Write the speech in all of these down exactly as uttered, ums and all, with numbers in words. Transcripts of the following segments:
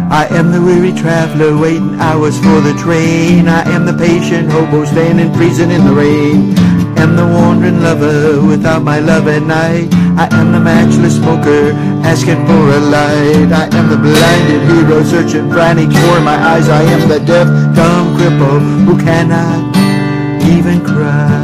I am the weary traveler waiting hours for the train. I am the patient hobo standing freezing in the rain. I am the wandering lover without my love at night. I am the matchless smoker asking for a light. I am the blinded hero searching frantic for my eyes. I am the deaf, dumb cripple who cannot even cry.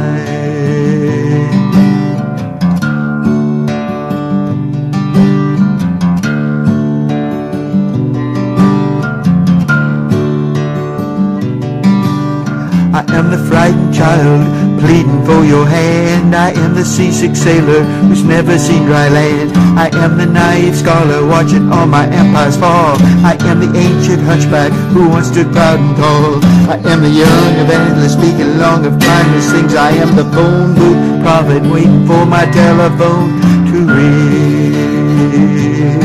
I am the frightened child pleading for your hand. I am the seasick sailor who's never seen dry land. I am the naive scholar watching all my empires fall. I am the ancient hunchback who once stood proud and tall. I am the young evangelist speaking long of timeless things. I am the phone booth prophet waiting for my telephone to ring.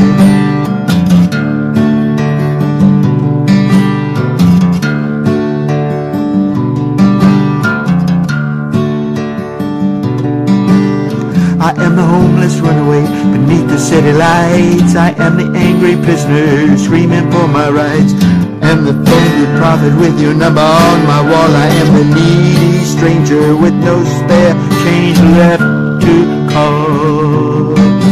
I am the homeless runaway beneath the city lights. I am the angry prisoner screaming for my rights. I am the phone booth prophet with your number on my wall. I am the needy stranger with no spare change left to call.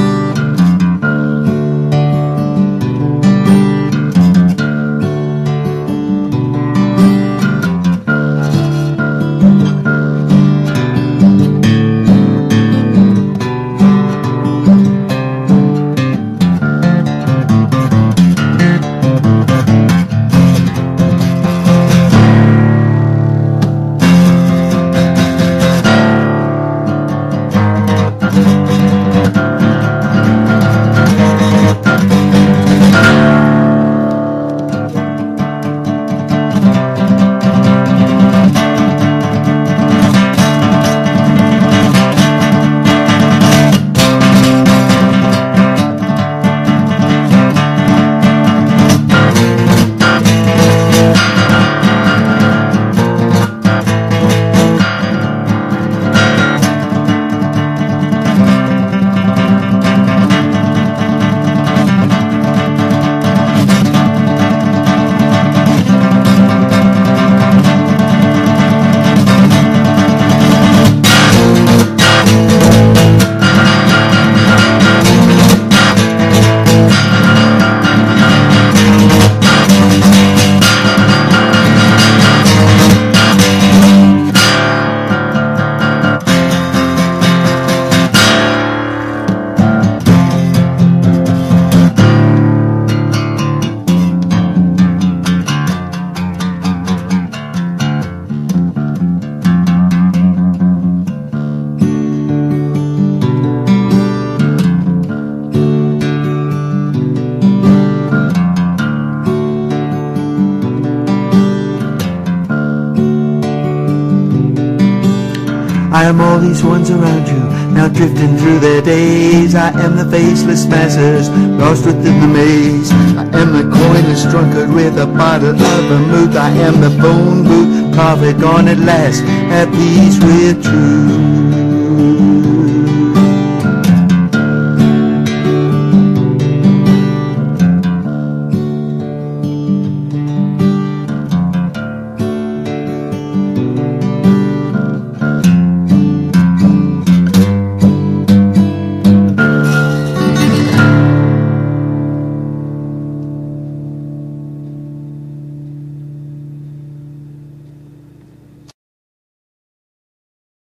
I am all these ones around you, now drifting through their days. I am the faceless masses, lost within the maze. I am the coinless drunkard with a bottle of vermouth. I am the phone booth prophet gone at last, at peace with truth.